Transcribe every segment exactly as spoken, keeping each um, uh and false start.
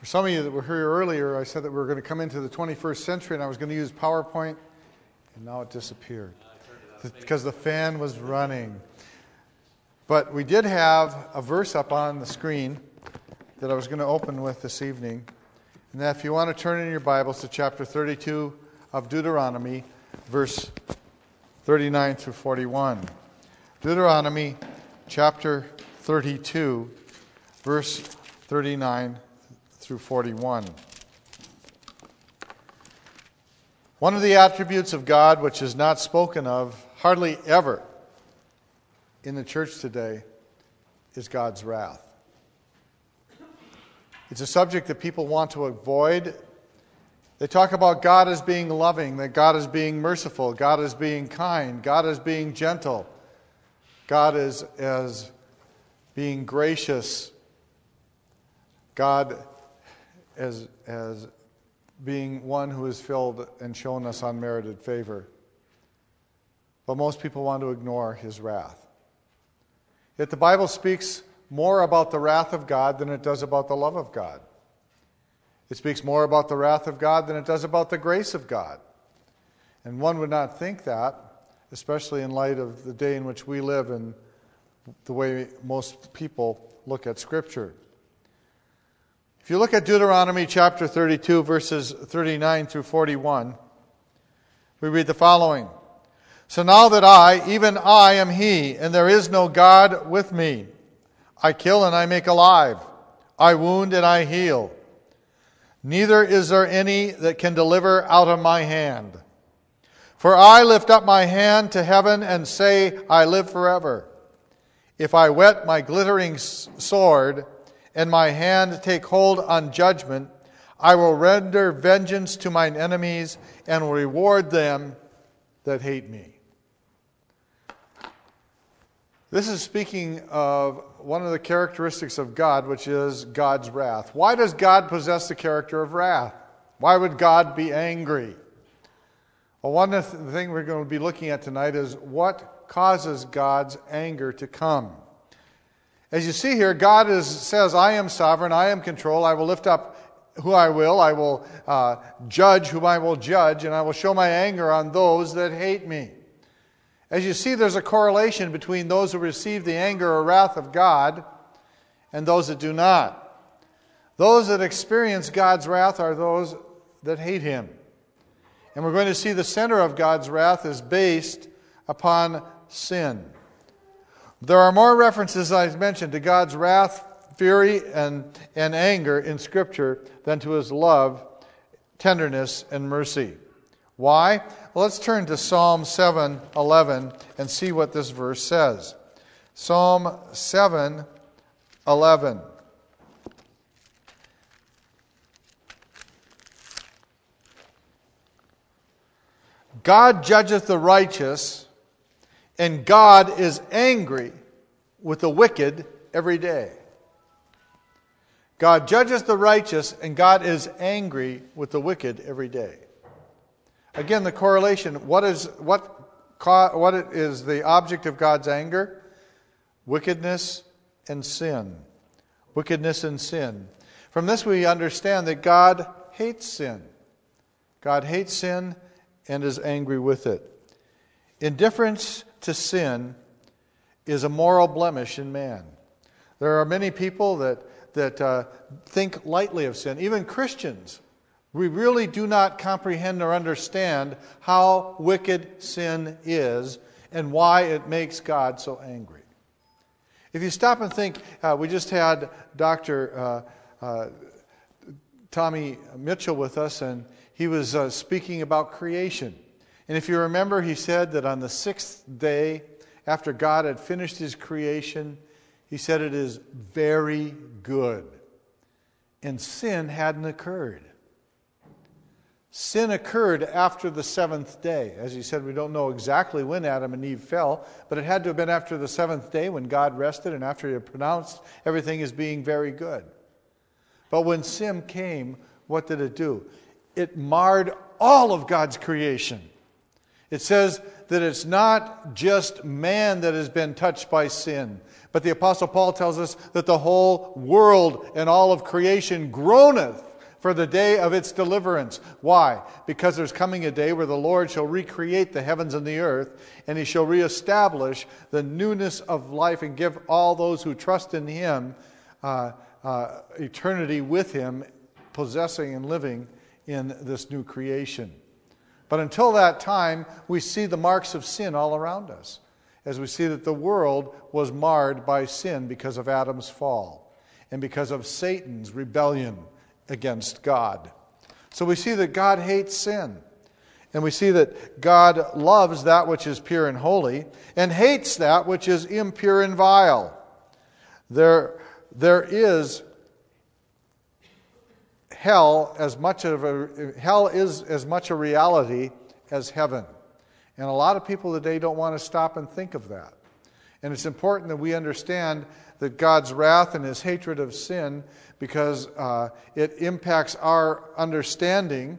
For some of you that were here earlier, I said that we were going to come into the twenty-first century and I was going to use PowerPoint, and now it disappeared because the fan was running. But we did have a verse up on the screen that I was going to open with this evening. And that if you want to turn in your Bibles to chapter thirty-two of Deuteronomy, verse thirty-nine through forty-one. Deuteronomy chapter thirty-two, verse thirty-nine through forty-one. One of the attributes of God which is not spoken of hardly ever in the church today is God's wrath. It's a subject that people want to avoid. They talk about God as being loving, that God is being merciful, God is being kind, God is being gentle, God is as being gracious, God as, as being one who is filled and shown us unmerited favor. But most people want to ignore his wrath. Yet the Bible speaks more about the wrath of God than it does about the love of God. It speaks more about the wrath of God than it does about the grace of God. And one would not think that, especially in light of the day in which we live and the way most people look at Scripture. If you look at Deuteronomy chapter thirty-two, verses thirty-nine through forty-one, we read the following. So now that I, even I, am he, and there is no God with me. I kill and I make alive. I wound and I heal. Neither is there any that can deliver out of my hand. For I lift up my hand to heaven and say, I live forever. If I whet my glittering sword, and my hand take hold on judgment, I will render vengeance to mine enemies and will reward them that hate me. This is speaking of one of the characteristics of God, which is God's wrath. Why does God possess the character of wrath? Why would God be angry? Well, one of the things we're going to be looking at tonight is what causes God's anger to come. As you see here, God is, says, I am sovereign, I am control, I will lift up who I will, I will uh, judge whom I will judge, and I will show my anger on those that hate me. As you see, there's a correlation between those who receive the anger or wrath of God and those that do not. Those that experience God's wrath are those that hate him. And we're going to see the center of God's wrath is based upon sin. There are more references, as I mentioned, to God's wrath, fury, and, and anger in Scripture than to his love, tenderness, and mercy. Why? Well, let's turn to Psalm seven eleven and see what this verse says. Psalm seven eleven. God judgeth the righteous, and God is angry with the wicked every day. God judges the righteous, and God is angry with the wicked every day. Again, the correlation, what is what what is the object of God's anger? Wickedness and sin. Wickedness and sin. From this we understand that God hates sin. God hates sin and is angry with it. Indifference to sin is a moral blemish in man. There are many people that, that uh, think lightly of sin. Even Christians, we really do not comprehend or understand how wicked sin is and why it makes God so angry. If you stop and think, uh, we just had Doctor Uh, uh, Tommy Mitchell with us, and he was uh, speaking about creation. And if you remember, he said that on the sixth day, after God had finished his creation, he said it is very good. And sin hadn't occurred. Sin occurred after the seventh day. As he said, we don't know exactly when Adam and Eve fell, but it had to have been after the seventh day when God rested and after he had pronounced everything as being very good. But when sin came, what did it do? It marred all of God's creation. It says that it's not just man that has been touched by sin, but the Apostle Paul tells us that the whole world and all of creation groaneth for the day of its deliverance. Why? Because there's coming a day where the Lord shall recreate the heavens and the earth, and he shall reestablish the newness of life and give all those who trust in him uh, uh, eternity with him, possessing and living in this new creation. But until that time, we see the marks of sin all around us, as we see that the world was marred by sin because of Adam's fall and because of Satan's rebellion against God. So we see that God hates sin. And we see that God loves that which is pure and holy and hates that which is impure and vile. There, there is hell as much of a hell is as much a reality as heaven. And a lot of people today don't want to stop and think of that. And it's important that we understand that God's wrath and his hatred of sin, because uh, it impacts our understanding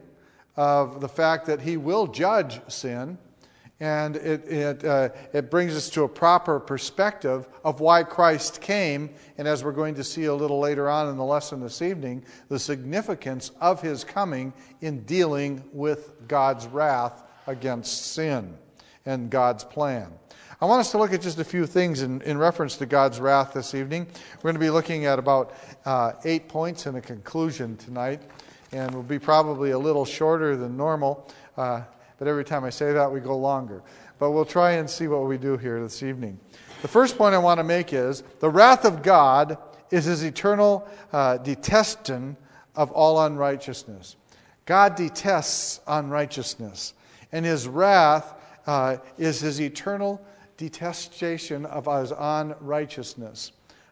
of the fact that he will judge sin, and it it, uh, it brings us to a proper perspective of why Christ came, and as we're going to see a little later on in the lesson this evening, the significance of his coming in dealing with God's wrath against sin and God's plan. I want us to look at just a few things in, in reference to God's wrath this evening. We're going to be looking at about uh, eight points and a conclusion tonight, and we'll be probably a little shorter than normal, uh, but every time I say that, we go longer. But we'll try and see what we do here this evening. The first point I want to make is the wrath of God is his eternal uh, detestation of all unrighteousness. God detests unrighteousness, and his wrath uh, is his eternal detestation of his unrighteousness.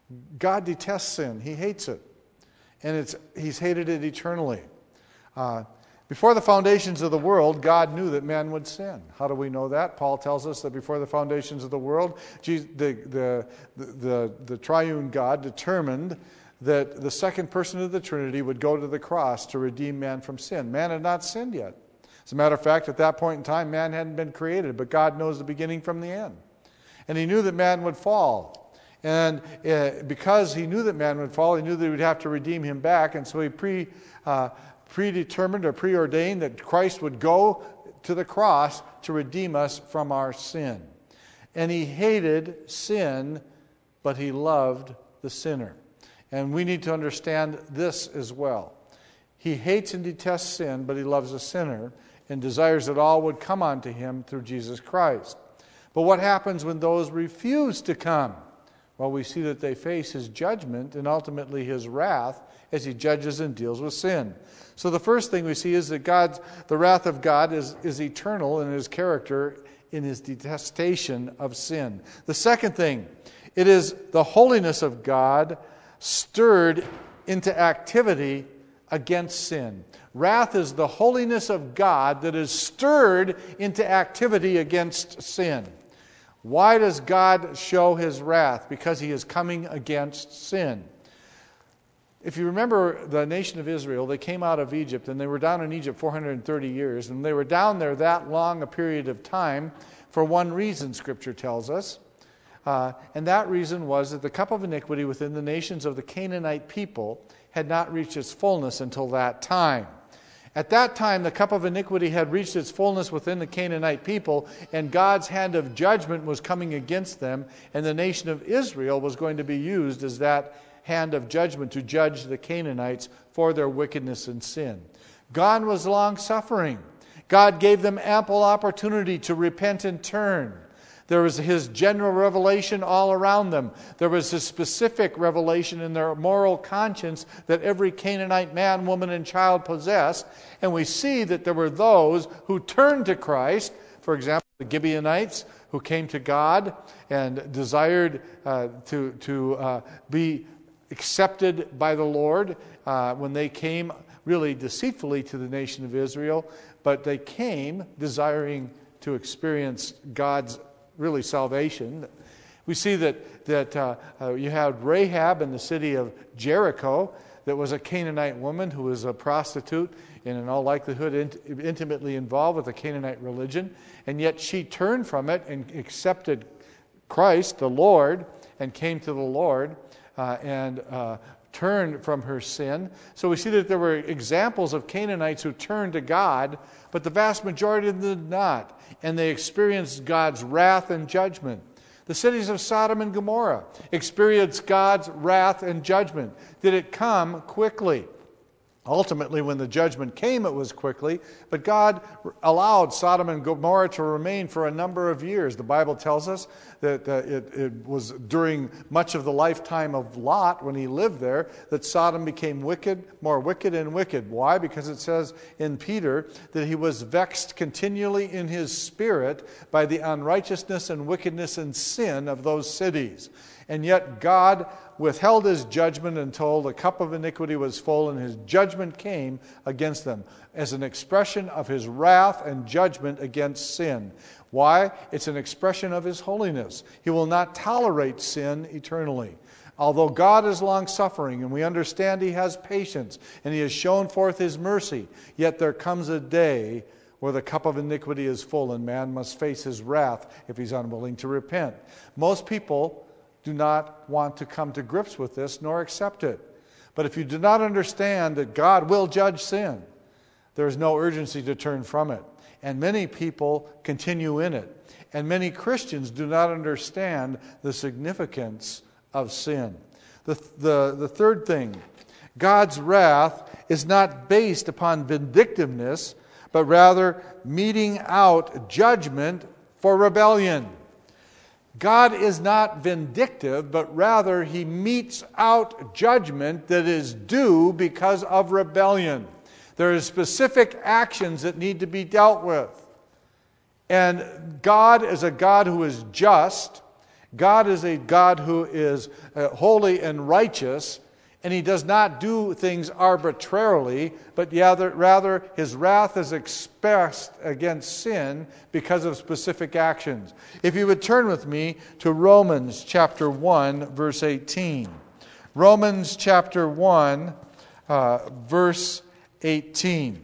God detests sin. He hates it. And it's he's hated it eternally. Uh, before the foundations of the world, God knew that man would sin. How do we know that? Paul tells us that before the foundations of the world, Jesus, the, the, the, the, the triune God determined that the second person of the Trinity would go to the cross to redeem man from sin. Man had not sinned yet. As a matter of fact, at that point in time, man hadn't been created, but God knows the beginning from the end. And he knew that man would fall. And uh, because he knew that man would fall, he knew that he would have to redeem him back. And so he pre, uh, predetermined or preordained that Christ would go to the cross to redeem us from our sin. And he hated sin, but he loved the sinner. And we need to understand this as well. He hates and detests sin, but he loves the sinner and desires that all would come unto him through Jesus Christ. But what happens when those refuse to come? Well, we see that they face his judgment and ultimately his wrath as he judges and deals with sin. So the first thing we see is that God's, the wrath of God is, is eternal in his character, in his detestation of sin. The second thing, it is the holiness of God stirred into activity against sin. Wrath is the holiness of God that is stirred into activity against sin. Why does God show his wrath? Because he is coming against sin. If you remember the nation of Israel, they came out of Egypt, and they were down in Egypt four hundred thirty years, and they were down there that long a period of time for one reason, Scripture tells us. Uh, and that reason was that the cup of iniquity within the nations of the Canaanite people had not reached its fullness until that time. At that time, the cup of iniquity had reached its fullness within the Canaanite people, and God's hand of judgment was coming against them, and the nation of Israel was going to be used as that hand of judgment to judge the Canaanites for their wickedness and sin. God was long-suffering. God gave them ample opportunity to repent and turn. There was his general revelation all around them. There was his specific revelation in their moral conscience that every Canaanite man, woman, and child possessed. And we see that there were those who turned to Christ. For example, the Gibeonites who came to God and desired uh, to, to uh, be accepted by the Lord uh, when they came really deceitfully to the nation of Israel. But they came desiring to experience God's really salvation. We see that that uh, uh, you had Rahab in the city of Jericho, that was a Canaanite woman who was a prostitute and in all likelihood int- intimately involved with the Canaanite religion. And yet she turned from it and accepted Christ, the Lord, and came to the Lord uh, and uh, turned from her sin. So we see that there were examples of Canaanites who turned to God, but the vast majority of them did not. And they experienced God's wrath and judgment. The cities of Sodom and Gomorrah experienced God's wrath and judgment. Did it come quickly? Ultimately, when the judgment came, it was quickly, but God allowed Sodom and Gomorrah to remain for a number of years. The Bible tells us that uh, it, it was during much of the lifetime of Lot, when he lived there, that Sodom became wicked, more wicked and wicked. Why? Because it says in Peter that he was vexed continually in his spirit by the unrighteousness and wickedness and sin of those cities. And yet God withheld his judgment until the cup of iniquity was full, and his judgment came against them as an expression of his wrath and judgment against sin. Why? It's an expression of his holiness. He will not tolerate sin eternally. Although God is long-suffering, and we understand he has patience, and he has shown forth his mercy, yet there comes a day where the cup of iniquity is full, and man must face his wrath if he's unwilling to repent. Most people do not want to come to grips with this nor accept it. But if you do not understand that God will judge sin, there is no urgency to turn from it. And many people continue in it. And many Christians do not understand the significance of sin. The, the, the third thing, God's wrath is not based upon vindictiveness, but rather meting out judgment for rebellion. God is not vindictive, but rather he metes out judgment that is due because of rebellion. There are specific actions that need to be dealt with. And God is a God who is just. God is a God who is uh, holy and righteous. And he does not do things arbitrarily, but rather, rather his wrath is expressed against sin because of specific actions. If you would turn with me to Romans chapter one, verse eighteen. Romans chapter one, uh, verse eighteen.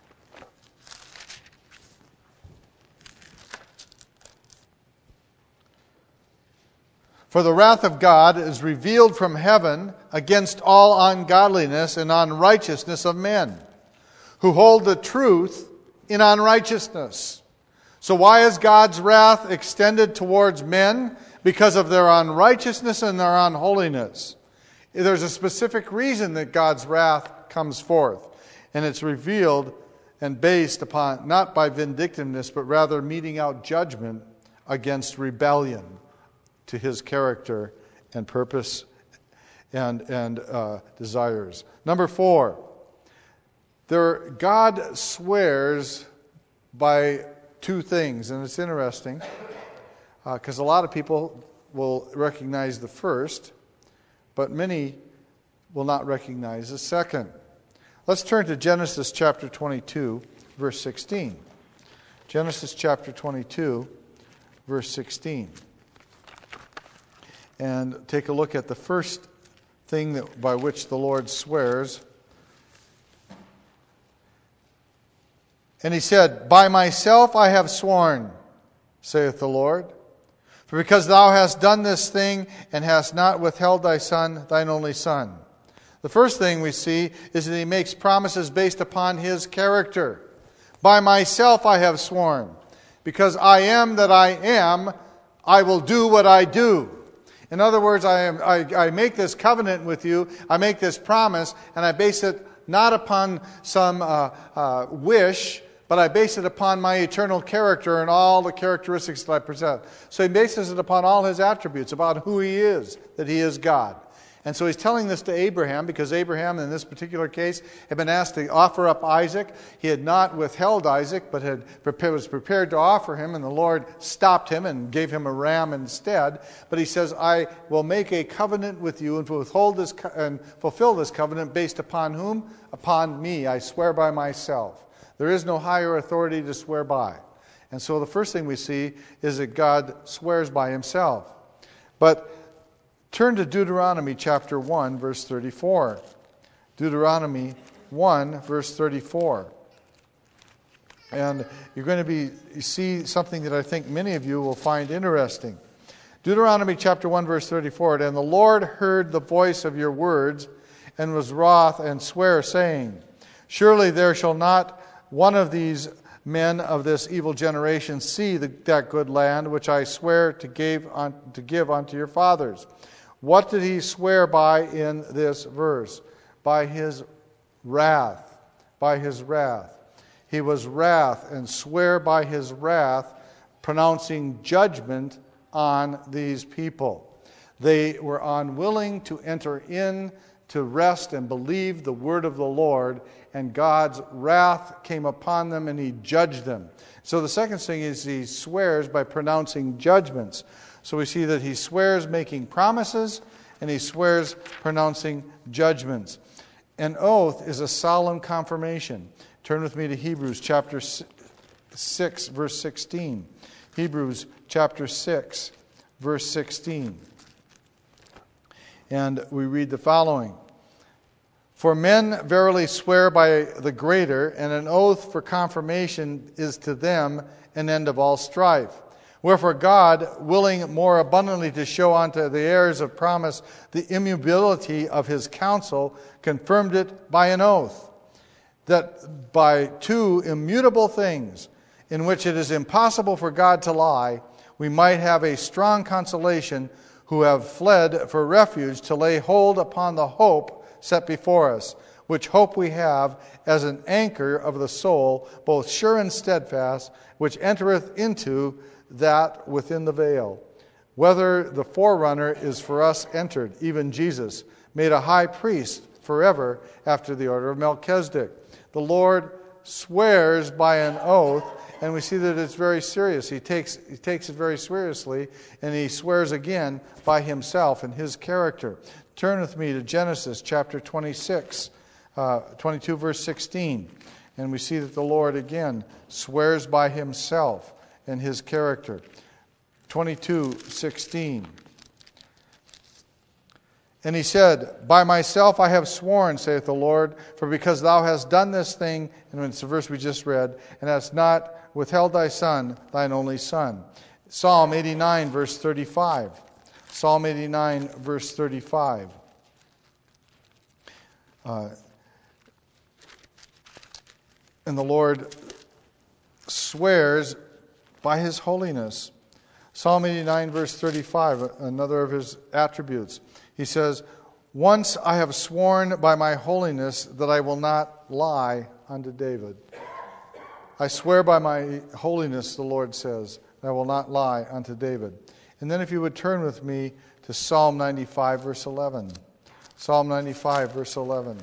For the wrath of God is revealed from heaven against all ungodliness and unrighteousness of men, who hold the truth in unrighteousness. So why is God's wrath extended towards men? Because of their unrighteousness and their unholiness. There's a specific reason that God's wrath comes forth, and it's revealed and based upon, not by vindictiveness, but rather meting out judgment against rebellion to his character and purpose and, and uh, desires. Number four, there, God swears by two things, and it's interesting because uh, a lot of people will recognize the first, but many will not recognize the second. Let's turn to Genesis chapter twenty-two, verse sixteen. Genesis chapter twenty-two, verse sixteen. And take a look at the first thing that by which the Lord swears. And he said, By myself I have sworn, saith the Lord, for because thou hast done this thing, and hast not withheld thy son, thine only son. The first thing we see is that he makes promises based upon his character. By myself I have sworn. Because I am that I am, I will do what I do. In other words, I, am, I, I make this covenant with you, I make this promise, and I base it not upon some uh, uh, wish, but I base it upon my eternal character and all the characteristics that I possess. So he bases it upon all his attributes, about who he is, that he is God. And so he's telling this to Abraham, because Abraham, in this particular case, had been asked to offer up Isaac. He had not withheld Isaac, but had prepared, was prepared to offer him, and the Lord stopped him and gave him a ram instead. But he says, I will make a covenant with you and withhold this co- and fulfill this covenant based upon whom? Upon me. I swear by myself. There is no higher authority to swear by. And so the first thing we see is that God swears by himself. But turn to Deuteronomy chapter one, verse thirty-four. Deuteronomy one, verse thirty-four. And you're going to be you see something that I think many of you will find interesting. Deuteronomy chapter one, verse thirty-four. And the Lord heard the voice of your words, and was wroth, and sware, saying, Surely there shall not one of these men of this evil generation see the, that good land which I swear to give, on, to give unto your fathers. What did he swear by in this verse? By his wrath. By his wrath. He was wrath, and swear by his wrath, pronouncing judgment on these people. They were unwilling to enter in to rest and believe the word of the Lord, and God's wrath came upon them, and he judged them. So the second thing is he swears by pronouncing judgments. So we see that he swears making promises, and he swears pronouncing judgments. An oath is a solemn confirmation. Turn with me to Hebrews chapter six, verse sixteen. Hebrews chapter six, verse sixteen. And we read the following. For men verily swear by the greater, and an oath for confirmation is to them an end of all strife. Wherefore God, willing more abundantly to show unto the heirs of promise the immutability of his counsel, confirmed it by an oath, that by two immutable things, in which it is impossible for God to lie, we might have a strong consolation, who have fled for refuge, to lay hold upon the hope set before us, which hope we have as an anchor of the soul, both sure and steadfast, which entereth into that within the veil, whether the forerunner is for us entered, even Jesus, made a high priest forever after the order of Melchizedek. The Lord swears by an oath, and we see that it's very serious. He takes, he takes it very seriously, and he swears again by himself and his character. Turn with me to Genesis chapter twenty-six, uh, twenty-two, verse sixteen. And we see that the Lord again swears by himself and his character. twenty-two, sixteen. And he said, By myself I have sworn, saith the Lord, for because thou hast done this thing, and it's the verse we just read, and hast not withheld thy son, thine only son. Psalm eighty-nine, verse thirty-five. Psalm eighty-nine, verse thirty-five. Uh, and the Lord swears by his holiness. Psalm eighty-nine, verse thirty-five, another of his attributes. He says, Once I have sworn by my holiness that I will not lie unto David. I swear by my holiness, the Lord says, I will not lie unto David. And then if you would turn with me to Psalm ninety-five, verse eleven. Psalm ninety-five, verse eleven.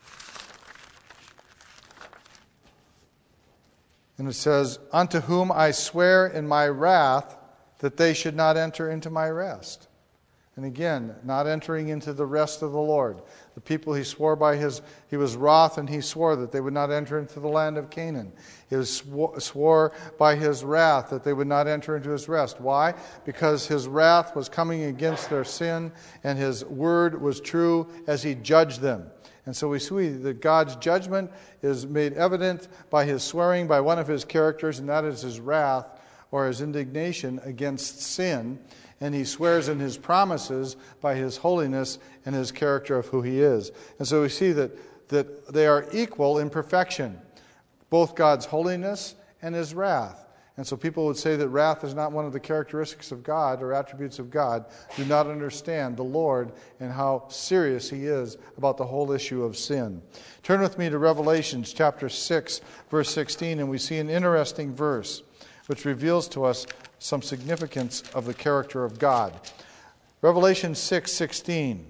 And it says, Unto whom I swear in my wrath that they should not enter into my rest. And again, not entering into the rest of the Lord. The people he swore by his, he was wroth, and he swore that they would not enter into the land of Canaan. He was swore, swore by his wrath that they would not enter into his rest. Why? Because his wrath was coming against their sin, and his word was true as he judged them. And so we see that God's judgment is made evident by his swearing by one of his characters, and that is his wrath or his indignation against sin. And he swears in his promises by his holiness and his character of who he is. And so we see that, that they are equal in perfection, both God's holiness and his wrath. And so people would say that wrath is not one of the characteristics of God or attributes of God, do not understand the Lord and how serious he is about the whole issue of sin. Turn with me to Revelation chapter six, verse sixteen, and we see an interesting verse which reveals to us some significance of the character of God. Revelation six sixteen.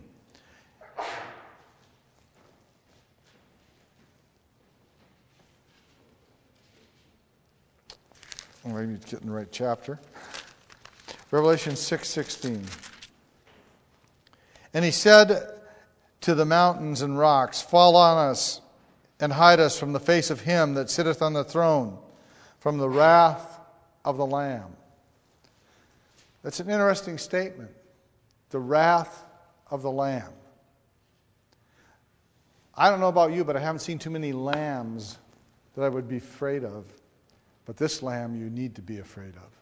Maybe it's getting the right chapter. Revelation six sixteen. And he said to the mountains and rocks, Fall on us and hide us from the face of him that sitteth on the throne, from the wrath of the Lamb. That's an interesting statement. The wrath of the Lamb. I don't know about you, but I haven't seen too many lambs that I would be afraid of. But this lamb you need to be afraid of.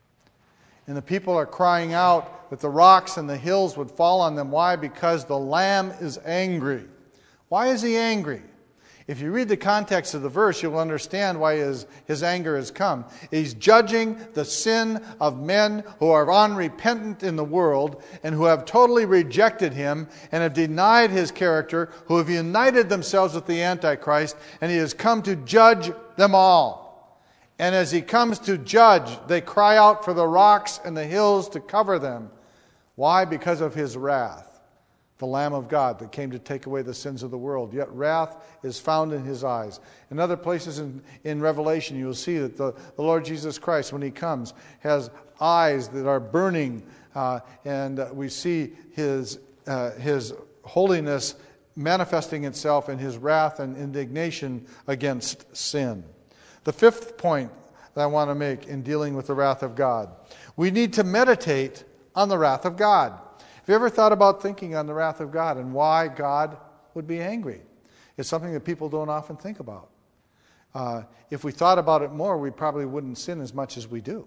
And the people are crying out that the rocks and the hills would fall on them. Why? Because the lamb is angry. Why is he angry? If you read the context of the verse, you'll understand why his, his anger has come. He's judging the sin of men who are unrepentant in the world and who have totally rejected him and have denied his character, who have united themselves with the Antichrist, and he has come to judge them all. And as he comes to judge, they cry out for the rocks and the hills to cover them. Why? Because of his wrath. The Lamb of God that came to take away the sins of the world. Yet wrath is found in his eyes. In other places in, in Revelation, you will see that the, the Lord Jesus Christ, when he comes, has eyes that are burning. Uh, and we see his, uh, his holiness manifesting itself in his wrath and indignation against sin. The fifth point that I want to make in dealing with the wrath of God. We need to meditate on the wrath of God. Have you ever thought about thinking on the wrath of God and why God would be angry? It's something that people don't often think about. Uh, if we thought about it more, we probably wouldn't sin as much as we do.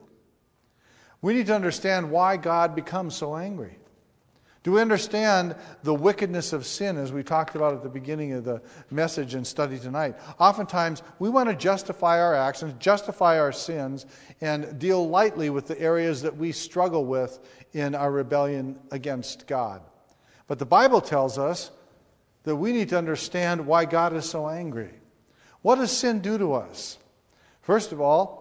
We need to understand why God becomes so angry. Do we understand the wickedness of sin, as we talked about at the beginning of the message and study tonight? Oftentimes, we want to justify our actions, justify our sins, and deal lightly with the areas that we struggle with in our rebellion against God. But the Bible tells us that we need to understand why God is so angry. What does sin do to us? First of all,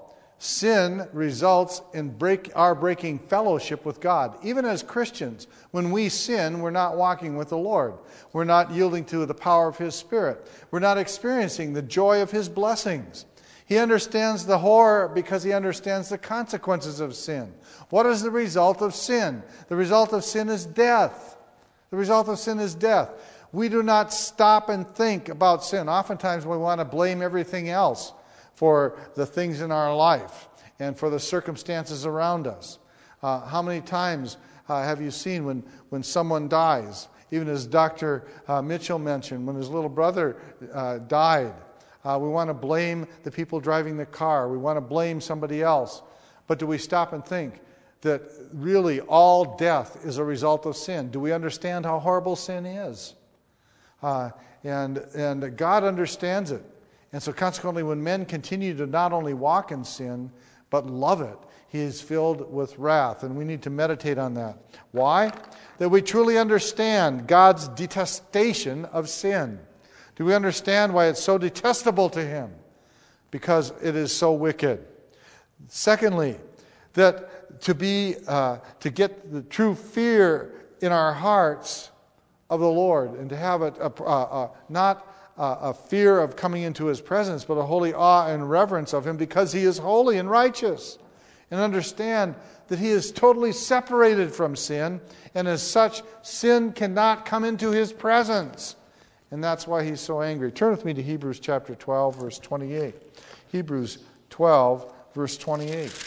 sin results in break, our breaking fellowship with God. Even as Christians, when we sin, we're not walking with the Lord. We're not yielding to the power of His Spirit. We're not experiencing the joy of His blessings. He understands the horror because He understands the consequences of sin. What is the result of sin? The result of sin is death. The result of sin is death. We do not stop and think about sin. Oftentimes we want to blame everything else for the things in our life and for the circumstances around us. Uh, how many times uh, have you seen when, when someone dies? Even as Doctor Uh, Mitchell mentioned, when his little brother uh, died, uh, we want to blame the people driving the car. We want to blame somebody else. But do we stop and think that really all death is a result of sin? Do we understand how horrible sin is? Uh, and, and God understands it. And so consequently, when men continue to not only walk in sin, but love it, he is filled with wrath. And we need to meditate on that. Why? That we truly understand God's detestation of sin. Do we understand why it's so detestable to him? Because it is so wicked. Secondly, that to be, uh, to get the true fear in our hearts of the Lord, and to have a, a, a, a not a fear of coming into his presence, but a holy awe and reverence of him because he is holy and righteous. And understand that he is totally separated from sin, and as such, sin cannot come into his presence. And that's why he's so angry. Turn with me to Hebrews chapter twelve, verse twenty-eight. Hebrews twelve, verse twenty-eight.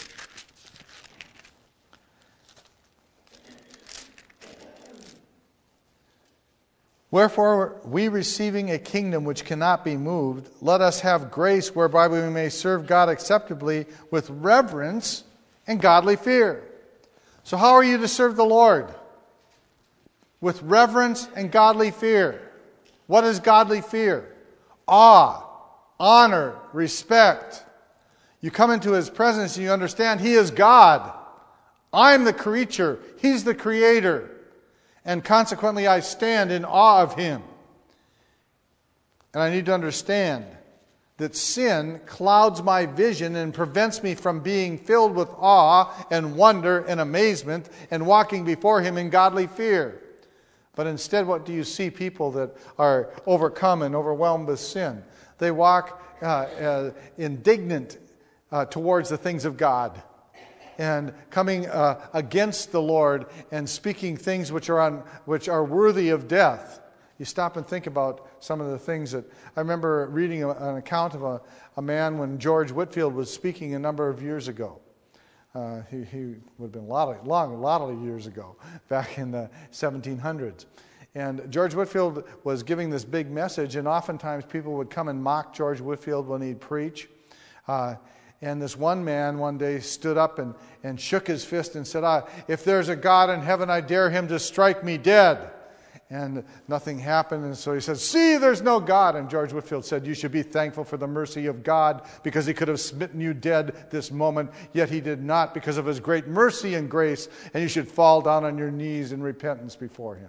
Wherefore, we receiving a kingdom which cannot be moved, let us have grace whereby we may serve God acceptably with reverence and godly fear. So how are you to serve the Lord? With reverence and godly fear. What is godly fear? Awe, honor, respect. You come into his presence and you understand he is God. I'm the creature. He's the creator. And consequently, I stand in awe of him. And I need to understand that sin clouds my vision and prevents me from being filled with awe and wonder and amazement and walking before him in godly fear. But instead, what do you see people that are overcome and overwhelmed with sin? They walk uh, uh, indignant uh, towards the things of God, and coming uh, against the Lord and speaking things which are on, which are worthy of death. You stop and think about some of the things that... I remember reading a, an account of a, a man when George Whitefield was speaking a number of years ago. Uh, he, he would have been a lot of, long, a lot of years ago, back in the seventeen hundreds. And George Whitefield was giving this big message, and oftentimes people would come and mock George Whitefield when he'd preach. Uh, and this one man one day stood up and, and shook his fist and said, ah, if there's a God in heaven, I dare him to strike me dead. And nothing happened, and so he said, see, there's no God. And George Whitefield said, you should be thankful for the mercy of God, because he could have smitten you dead this moment, yet he did not, because of his great mercy and grace, and you should fall down on your knees in repentance before him.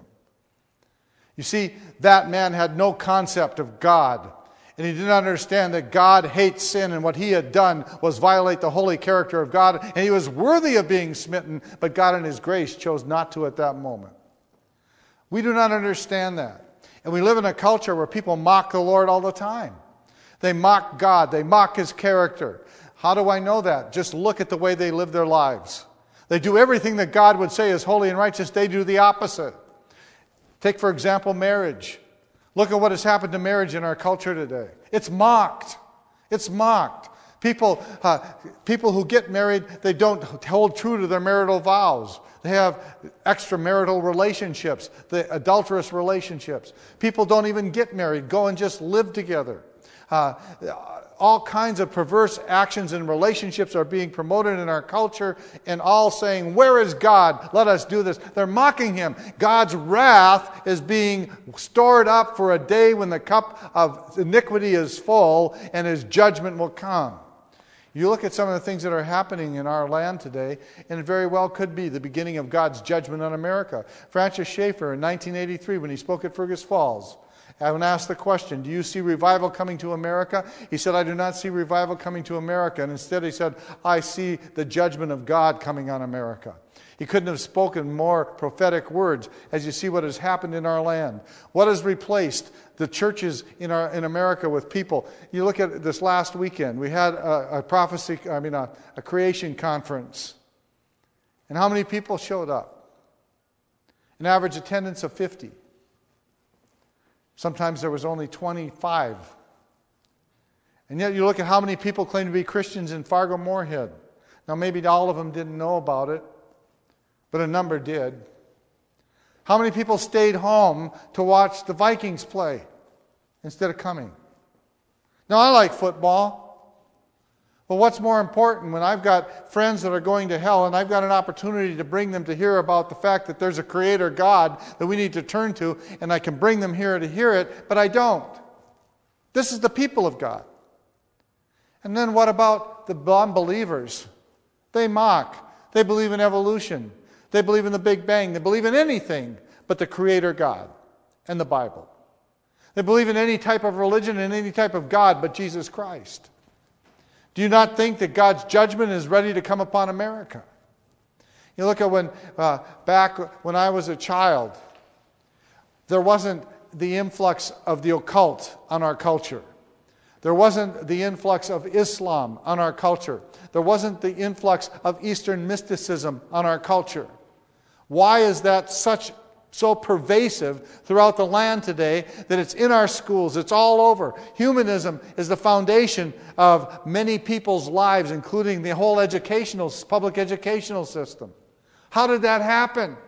You see, that man had no concept of God, and he didn't understand that God hates sin, and what he had done was violate the holy character of God, and he was worthy of being smitten, but God in his grace chose not to at that moment. We do not understand that. And we live in a culture where people mock the Lord all the time. They mock God. They mock his character. How do I know that? Just look at the way they live their lives. They do everything that God would say is holy and righteous. They do the opposite. Take, for example, marriage. Look at what has happened to marriage in our culture today. It's mocked. It's mocked. People, uh, people who get married, they don't hold true to their marital vows. They have extramarital relationships, the adulterous relationships. People don't even get married, go and just live together. Uh, all kinds of perverse actions and relationships are being promoted in our culture, and all saying, where is God? Let us do this. They're mocking him. God's wrath is being stored up for a day when the cup of iniquity is full and his judgment will come. You look at some of the things that are happening in our land today, and it very well could be the beginning of God's judgment on America. Francis Schaeffer in nineteen eighty-three, when he spoke at Fergus Falls, when asked the question, do you see revival coming to America? He said, I do not see revival coming to America. And instead he said, I see the judgment of God coming on America. He couldn't have spoken more prophetic words as you see what has happened in our land. What has replaced the churches in our in America with people? You look at this last weekend. We had a, a prophecy, I mean a, a creation conference. And how many people showed up? An average attendance of fifty. Sometimes there was only twenty-five. And yet you look at how many people claim to be Christians in Fargo-Moorhead. Now maybe all of them didn't know about it, but a number did. How many people stayed home to watch the Vikings play instead of coming? Now, I like football. But what's more important when I've got friends that are going to hell and I've got an opportunity to bring them to hear about the fact that there's a creator God that we need to turn to, and I can bring them here to hear it, but I don't. This is the people of God. And then what about the unbelievers? They mock. They believe in evolution. They believe in the Big Bang. They believe in anything but the Creator God and the Bible. They believe in any type of religion and any type of God but Jesus Christ. Do you not think that God's judgment is ready to come upon America? You look at when, uh, back when I was a child, there wasn't the influx of the occult on our culture. There wasn't the influx of Islam on our culture. There wasn't the influx of Eastern mysticism on our culture. Why is that such so pervasive throughout the land today that it's in our schools, it's all over? Humanism is the foundation of many people's lives, including the whole educational, public educational system. How did that happen?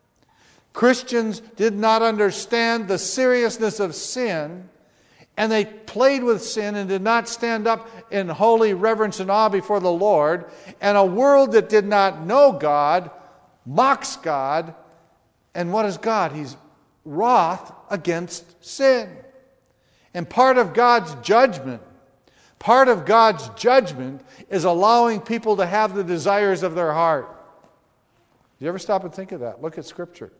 Christians did not understand the seriousness of sin, and they played with sin and did not stand up in holy reverence and awe before the Lord. And a world that did not know God mocks God. And what is God? He's wroth against sin. And part of God's judgment, part of God's judgment is allowing people to have the desires of their heart. Do you ever stop and think of that? Look at Scripture.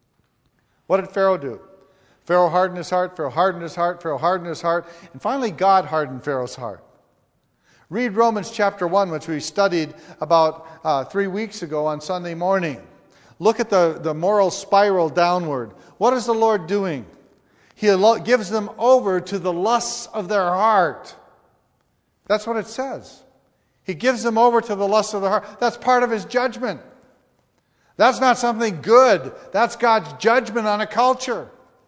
What did Pharaoh do? Pharaoh hardened his heart, Pharaoh hardened his heart, Pharaoh hardened his heart, and finally God hardened Pharaoh's heart. Read Romans chapter one, which we studied about uh, three weeks ago on Sunday morning. Look at the, the moral spiral downward. What is the Lord doing? He gives them over to the lusts of their heart. That's what it says. He gives them over to the lusts of their heart. That's part of His judgment. That's not something good. That's God's judgment on a culture.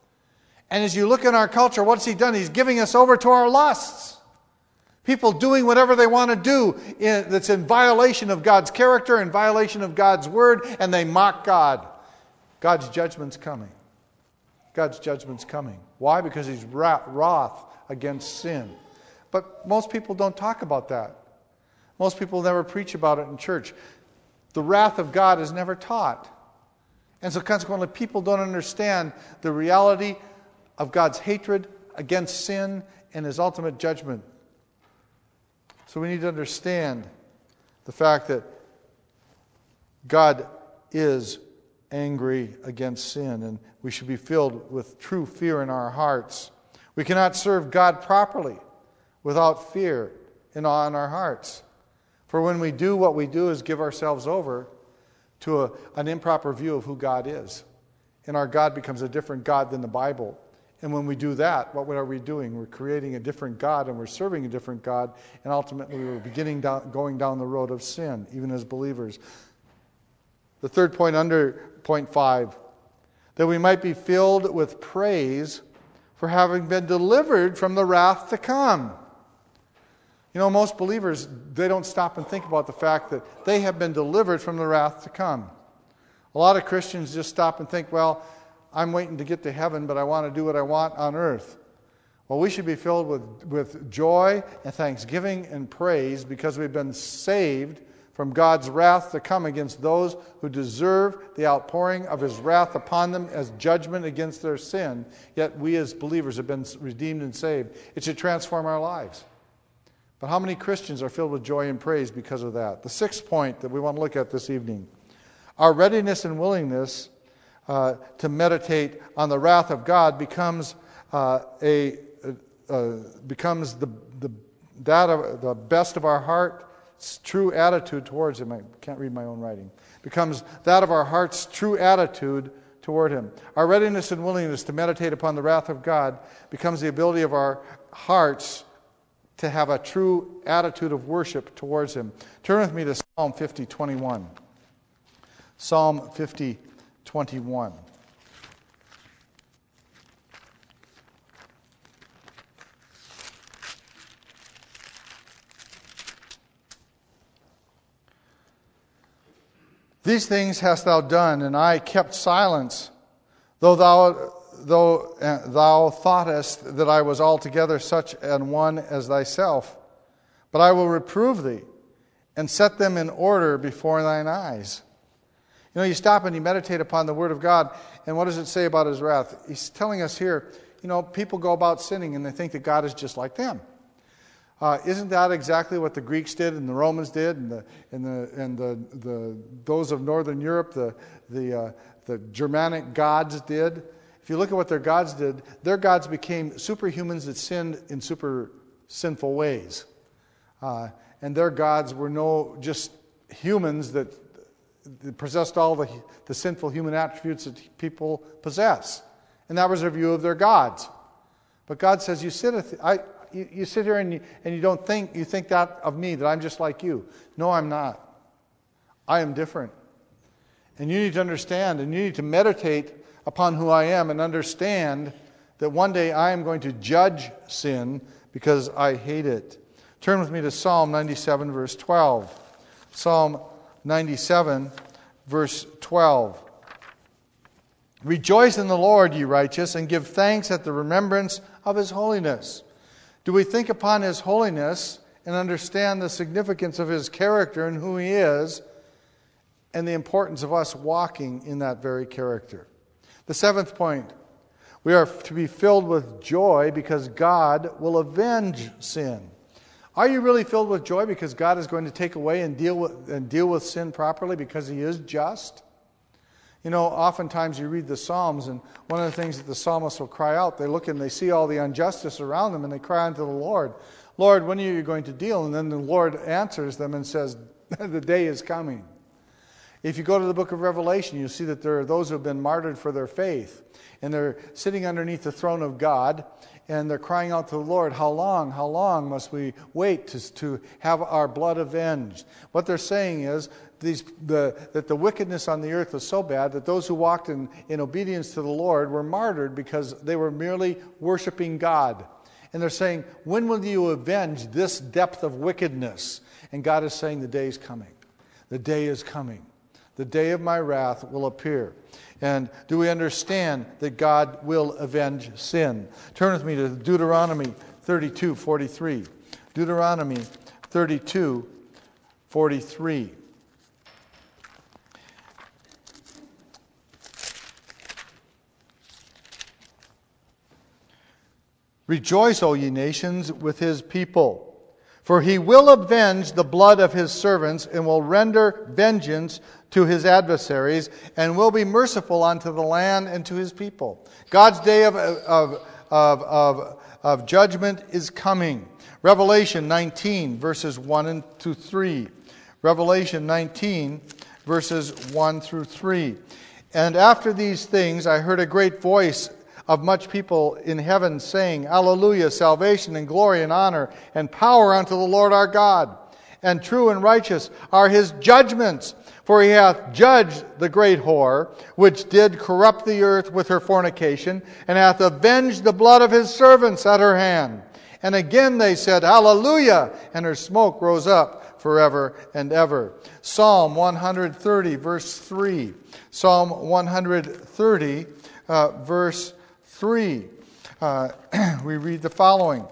And as you look in our culture, what's He done? He's giving us over to our lusts. People doing whatever they want to do in, that's in violation of God's character, in violation of God's word, and they mock God. God's judgment's coming. God's judgment's coming. Why? Because he's wroth against sin. But most people don't talk about that. Most people never preach about it in church. The wrath of God is never taught. And so consequently, people don't understand the reality of God's hatred against sin and his ultimate judgment. So we need to understand the fact that God is angry against sin, and we should be filled with true fear in our hearts. We cannot serve God properly without fear and awe in our hearts. For when we do, what we do is give ourselves over to a, an improper view of who God is. And our God becomes a different God than the Bible. And when we do that, what are we doing? We're creating a different God, and we're serving a different God, and ultimately we're beginning down, going down the road of sin, even as believers. The third point under point five, that we might be filled with praise for having been delivered from the wrath to come. You know, most believers, they don't stop and think about the fact that they have been delivered from the wrath to come. A lot of Christians just stop and think, well, I'm waiting to get to heaven, but I want to do what I want on earth. Well, we should be filled with, with joy and thanksgiving and praise because we've been saved from God's wrath to come against those who deserve the outpouring of his wrath upon them as judgment against their sin. Yet we as believers have been redeemed and saved. It should transform our lives. But how many Christians are filled with joy and praise because of that? The sixth point that we want to look at this evening. Our readiness and willingness uh, to meditate on the wrath of God becomes uh, a uh, becomes the the that of the best of our heart's true attitude towards him. I can't read my own writing. Becomes that of our heart's true attitude toward him. Our readiness and willingness to meditate upon the wrath of God becomes the ability of our hearts to have a true attitude of worship towards him. Turn with me to Psalm fifty twenty-one. Psalm fifty twenty-one. These things hast thou done, and I kept silence, though thou though uh, thou thoughtest that I was altogether such an one as thyself. But I will reprove thee, and set them in order before thine eyes. You know, you stop and you meditate upon the Word of God, and what does it say about his wrath? He's telling us here, you know, people go about sinning and they think that God is just like them. Uh, isn't that exactly what the Greeks did and the Romans did, and the and the and the, the those of Northern Europe, the the uh, the Germanic gods did? If you look at what their gods did, their gods became superhumans that sinned in super sinful ways, uh, and their gods were no just humans that possessed all the the sinful human attributes that people possess, and that was their view of their gods. But God says, "You sit, I." You, you sit here and you, and you don't think, you think that of me, that I'm just like you. No, I'm not. I am different. And you need to understand, and you need to meditate upon who I am and understand that one day I am going to judge sin because I hate it. Turn with me to Psalm ninety-seven, verse twelve. Psalm ninety-seven, verse twelve. Rejoice in the Lord, ye righteous, and give thanks at the remembrance of his holiness. Do we think upon his holiness and understand the significance of his character and who he is and the importance of us walking in that very character? The seventh point, we are to be filled with joy because God will avenge sin. Are you really filled with joy because God is going to take away and deal with, and deal with sin properly because he is just? You know, oftentimes you read the Psalms, and one of the things that the psalmists will cry out, they look and they see all the injustice around them, and they cry unto the Lord, Lord, when are you going to deal? And then the Lord answers them and says, the day is coming. If you go to the book of Revelation, you'll see that there are those who have been martyred for their faith, and they're sitting underneath the throne of God, and they're crying out to the Lord, how long, how long must we wait to, to have our blood avenged? What they're saying is, These, the, that the wickedness on the earth was so bad that those who walked in, in obedience to the Lord were martyred because they were merely worshiping God. And they're saying, when will you avenge this depth of wickedness? And God is saying, the day is coming. The day is coming. The day of my wrath will appear. And do we understand that God will avenge sin? Turn with me to Deuteronomy thirty-two forty-three. Deuteronomy thirty-two forty-three. Rejoice, O ye nations, with his people, for he will avenge the blood of his servants, and will render vengeance to his adversaries, and will be merciful unto the land and to his people. God's day of, of, of, of, of judgment is coming. Revelation nineteen, verses one and to three. Revelation nineteen, verses one through three. And after these things I heard a great voice of much people in heaven saying, Hallelujah, salvation and glory and honor and power unto the Lord our God. And true and righteous are his judgments. For he hath judged the great whore, which did corrupt the earth with her fornication, and hath avenged the blood of his servants at her hand. And again they said, Hallelujah, and her smoke rose up forever and ever. Psalm one thirty, verse three. Psalm one thirty, uh, verse three. Uh, we read the following.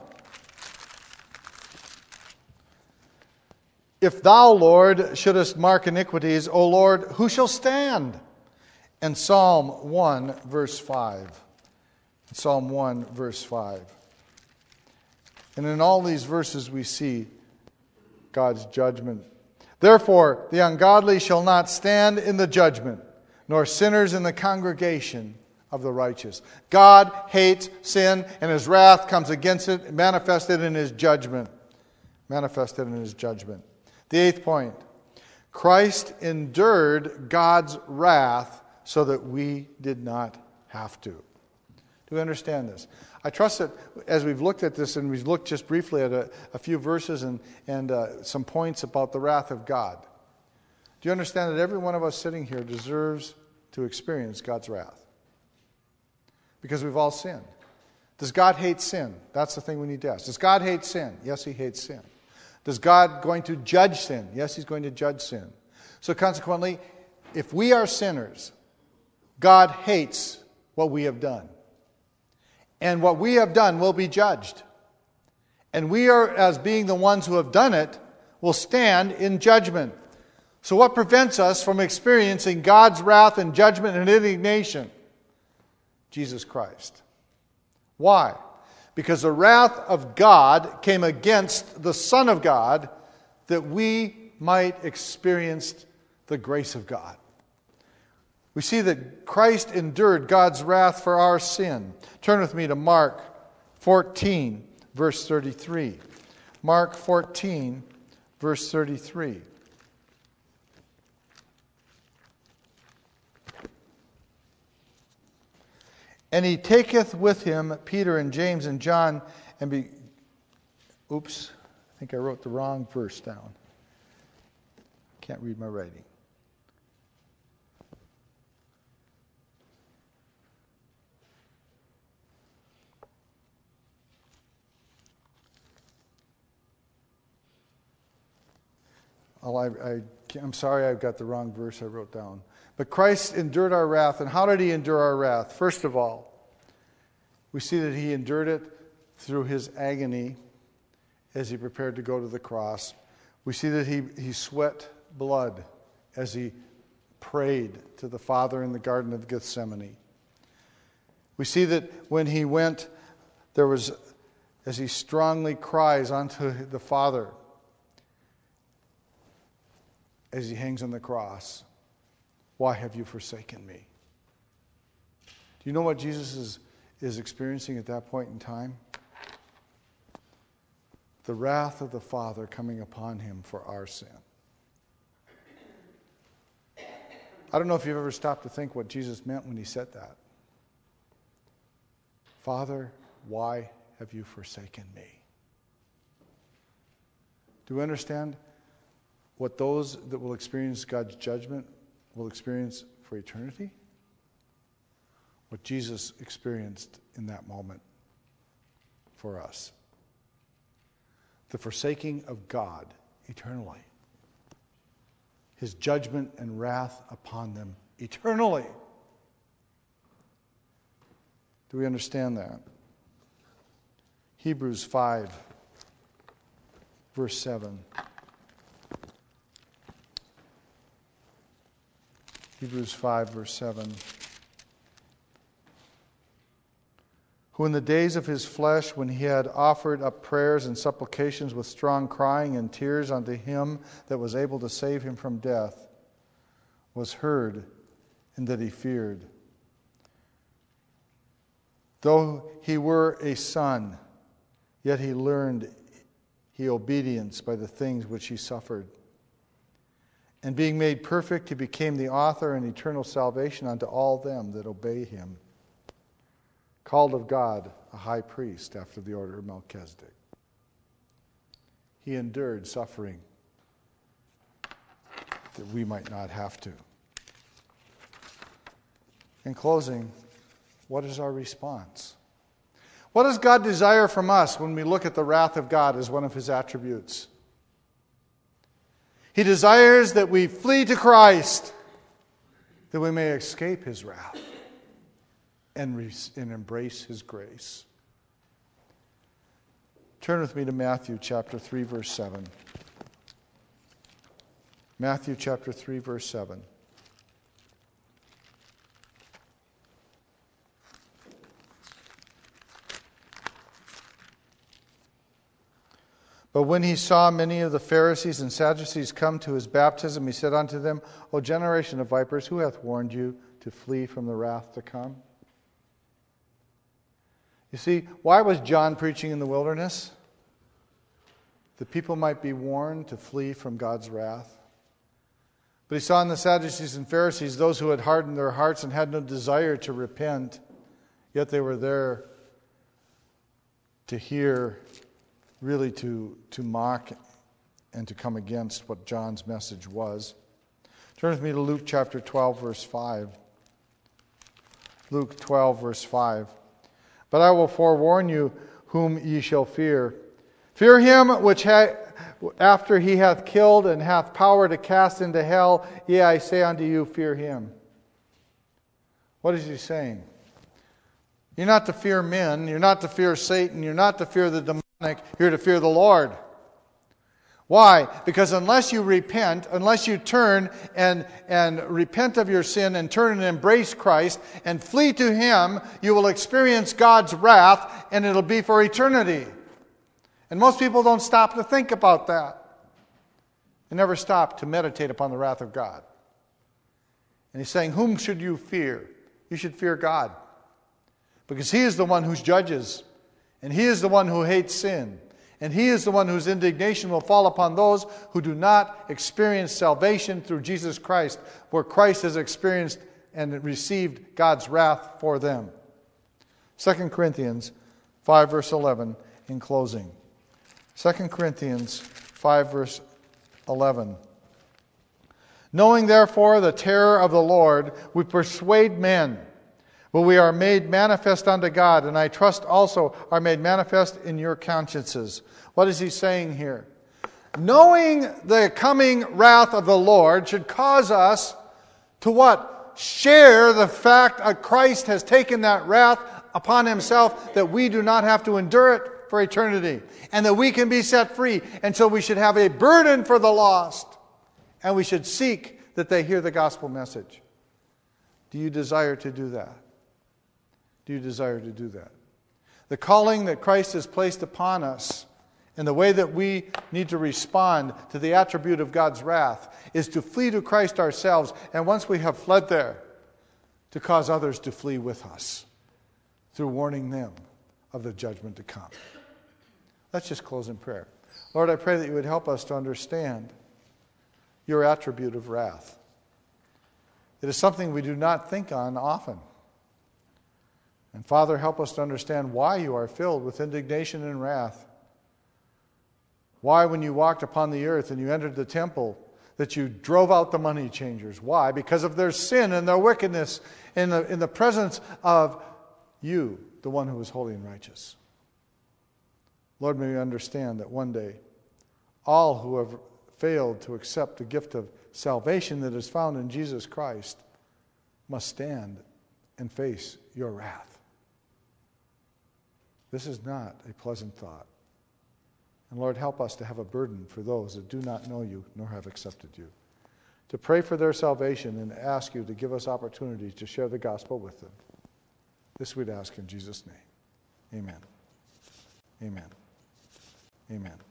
If thou, Lord, shouldest mark iniquities, O Lord, who shall stand? And Psalm one, verse five. Psalm one, verse five. And in all these verses we see God's judgment. Therefore, the ungodly shall not stand in the judgment, nor sinners in the congregation of the righteous. God hates sin, and his wrath comes against it, manifested in his judgment. Manifested in his judgment. The eighth point. Christ endured God's wrath so that we did not have to. Do we understand this? I trust that as we've looked at this, and we've looked just briefly at a, a few verses and, and uh, some points about the wrath of God. Do you understand that every one of us sitting here deserves to experience God's wrath? Because we've all sinned. Does God hate sin? That's the thing we need to ask. Does God hate sin? Yes, he hates sin. Does God going to judge sin? Yes, he's going to judge sin. So consequently, if we are sinners, God hates what we have done. And what we have done will be judged. And we are, as being the ones who have done it, will stand in judgment. So what prevents us from experiencing God's wrath and judgment and indignation? Jesus Christ. Why? Because the wrath of God came against the Son of God that we might experience the grace of God. We see that Christ endured God's wrath for our sin. Turn with me to Mark fourteen, verse thirty-three. Mark fourteen, verse thirty-three. And he taketh with him Peter and James and John and be... Oops, I think I wrote the wrong verse down. Can't read my writing. Oh, I, I, I'm sorry, I've got the wrong verse I wrote down. But Christ endured our wrath. And how did he endure our wrath? First of all, we see that he endured it through his agony as he prepared to go to the cross. We see that he, he sweat blood as he prayed to the Father in the Garden of Gethsemane. We see that when he went, there was, as he strongly cries unto the Father, as he hangs on the cross, why have you forsaken me? Do you know what Jesus is, is experiencing at that point in time? The wrath of the Father coming upon him for our sin. I don't know if you've ever stopped to think what Jesus meant when he said that. Father, why have you forsaken me? Do we understand what those that will experience God's judgment will experience for eternity? What Jesus experienced in that moment for us. The forsaking of God eternally. his judgment and wrath upon them eternally. Do we understand that? Hebrews five, verse seven. Hebrews five, verse seven. Who in the days of his flesh, when he had offered up prayers and supplications with strong crying and tears unto him that was able to save him from death, was heard, and that he feared. Though he were a son, yet he learned he obedience by the things which he suffered. And being made perfect, he became the author and eternal salvation unto all them that obey him. Called of God, a high priest after the order of Melchizedek. He endured suffering that we might not have to. In closing, what is our response? What does God desire from us when we look at the wrath of God as one of his attributes? He desires that we flee to Christ, that we may escape his wrath and, re- and embrace his grace. Turn with me to Matthew chapter three, verse seven. Matthew chapter three, verse seven. But when he saw many of the Pharisees and Sadducees come to his baptism, he said unto them, O generation of vipers, who hath warned you to flee from the wrath to come? You see, why was John preaching in the wilderness? That people might be warned to flee from God's wrath. But he saw in the Sadducees and Pharisees those who had hardened their hearts and had no desire to repent, yet they were there to hear, really to, to mock and to come against what John's message was. Turn with me to Luke chapter twelve, verse five. Luke twelve, verse five. But I will forewarn you whom ye shall fear. Fear him which ha- after he hath killed and hath power to cast into hell. Yea, I say unto you, fear him. What is he saying? You're not to fear men. You're not to fear Satan. You're not to fear the demonic. You're to fear the Lord. Why? Because unless you repent, unless you turn and, and repent of your sin and turn and embrace Christ and flee to him, you will experience God's wrath, and it'll be for eternity. And most people don't stop to think about that. They never stop to meditate upon the wrath of God. And he's saying, whom should you fear? You should fear God. Because he is the one who judges. And he is the one who hates sin. And he is the one whose indignation will fall upon those who do not experience salvation through Jesus Christ, where Christ has experienced and received God's wrath for them. Second Corinthians five, verse eleven, in closing. Second Corinthians five, verse eleven. Knowing therefore the terror of the Lord, we persuade men. But we are made manifest unto God, and I trust also are made manifest in your consciences. What is he saying here? Knowing the coming wrath of the Lord should cause us to what? Share the fact that Christ has taken that wrath upon himself, that we do not have to endure it for eternity, and that we can be set free. And so we should have a burden for the lost, and we should seek that they hear the gospel message. Do you desire to do that? Do you desire to do that? The calling that Christ has placed upon us and the way that we need to respond to the attribute of God's wrath is to flee to Christ ourselves, and once we have fled there, to cause others to flee with us through warning them of the judgment to come. Let's just close in prayer. Lord, I pray that you would help us to understand your attribute of wrath. It is something we do not think on often. And Father, help us to understand why you are filled with indignation and wrath. Why, when you walked upon the earth and you entered the temple, that you drove out the money changers. Why? Because of their sin and their wickedness in the, in the presence of you, the one who is holy and righteous. Lord, may we understand that one day all who have failed to accept the gift of salvation that is found in Jesus Christ must stand and face your wrath. This is not a pleasant thought. And Lord, help us to have a burden for those that do not know you nor have accepted you, to pray for their salvation and ask you to give us opportunities to share the gospel with them. This we'd ask in Jesus' name. Amen. Amen. Amen.